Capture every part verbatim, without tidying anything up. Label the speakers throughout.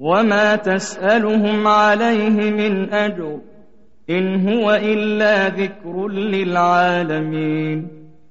Speaker 1: وما تسألهم عليه من أجر إن هو إلا ذكر للعالمين.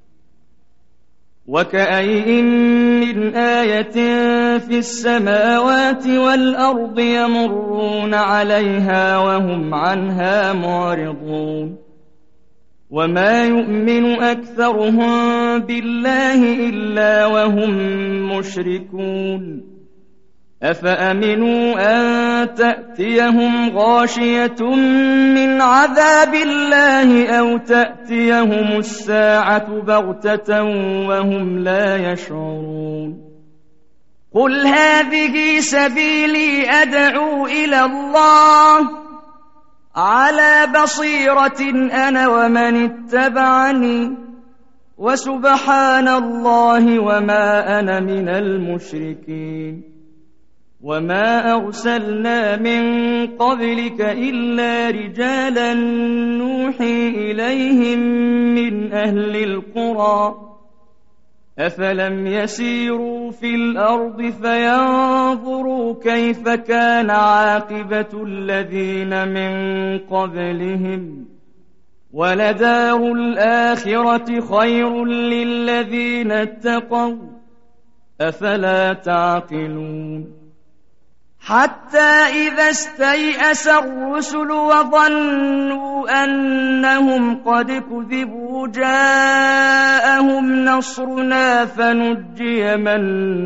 Speaker 1: وكأين من آية في السماوات والأرض يمرون عليها وهم عنها معرضون وما يؤمن أكثرهم بالله إلا وهم مشركون أفأمنوا أن تأتيهم غاشية من عذاب الله أو تأتيهم الساعة بغتة وهم لا يشعرون قل هذه سبيلي أدعو إلى الله على بصيرة أنا ومن اتبعني وسبحان الله وما أنا من المشركين. وما أرسلنا من قبلك إلا رجالا نوحي إليهم من أهل القرى أفلم يسيروا في الأرض فينظروا كيف كان عاقبة الذين من قبلهم ولدار الآخرة خير للذين اتقوا أفلا تعقلون حتى إذا استيأس الرسل وظنوا أنهم قد كذبوا جاءهم نصرنا فنجي من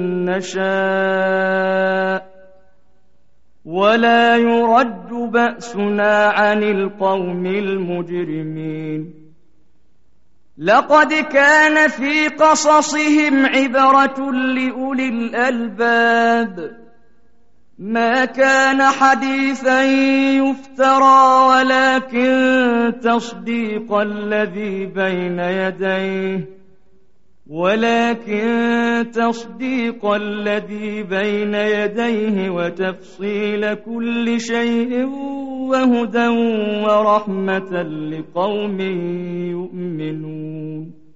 Speaker 1: نشاء ولا يرد بأسنا عن القوم المجرمين. لقد كان في قصصهم عبرة لأولي الألباب ما كان حديثا يفترى ولكن تصديق الذي بين يديه ولكن تصديق الذي بين يديه وتفصيل كل شيء وهدى ورحمة لقوم يؤمنون.